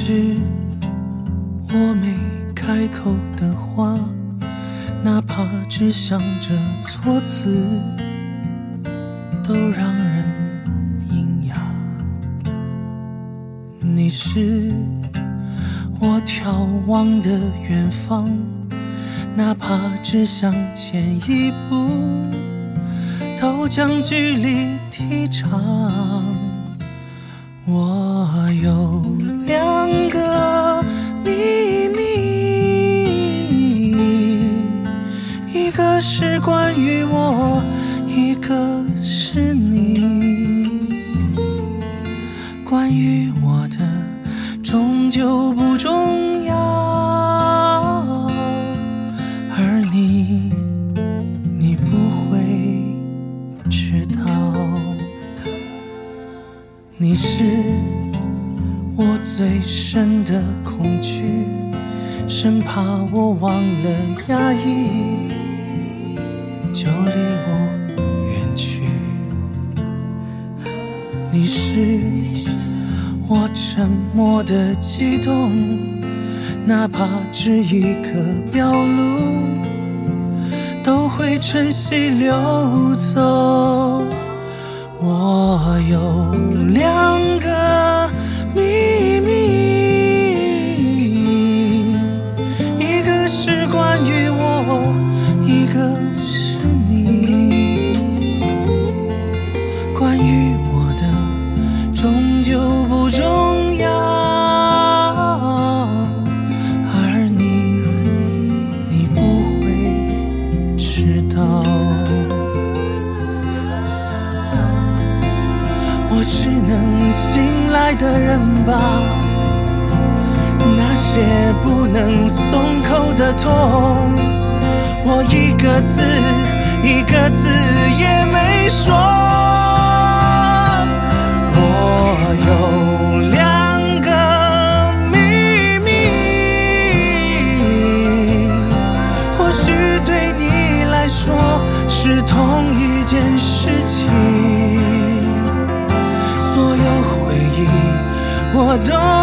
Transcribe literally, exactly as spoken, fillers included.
是我没开口的话，哪怕只想着措辞，都让人惊讶。你是我眺望的远方，哪怕只想前一步，都将距离提长。我有两个秘密，一个是关于我，一个是你。关于我的终究不重要，而你你不会知道。你是我最深的恐惧，生怕我忘了压抑，就离我远去。你是我沉默的激动，哪怕只一个表露，都会晨曦流走。我有两个秘密，一个是关于我，一个是你。关于我的终究不重要，而你你不会知道。我只能信赖的人吧，那些不能松口的痛，我一个字一个字也没说。我有两个秘密，或许对你来说是同一件事情，所有回忆我都